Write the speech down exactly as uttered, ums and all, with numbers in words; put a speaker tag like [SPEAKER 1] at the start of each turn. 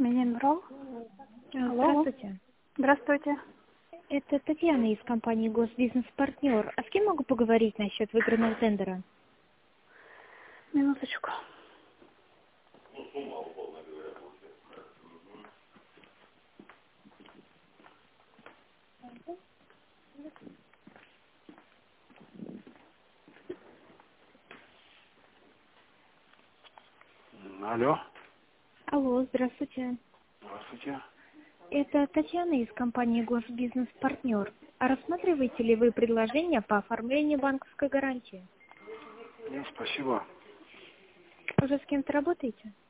[SPEAKER 1] Минерал.
[SPEAKER 2] А,
[SPEAKER 1] Алло.
[SPEAKER 2] Здравствуйте.
[SPEAKER 1] Здравствуйте.
[SPEAKER 2] Это Татьяна из компании Госбизнес-партнер. А с кем могу поговорить насчет выигранного тендера?
[SPEAKER 1] Минуточку. Алло.
[SPEAKER 2] Алло, здравствуйте.
[SPEAKER 1] Здравствуйте.
[SPEAKER 2] Это Татьяна из компании Госбизнес-партнер. А рассматриваете ли вы предложение по оформлению банковской гарантии?
[SPEAKER 1] Ну, спасибо.
[SPEAKER 2] Уже с кем-то работаете?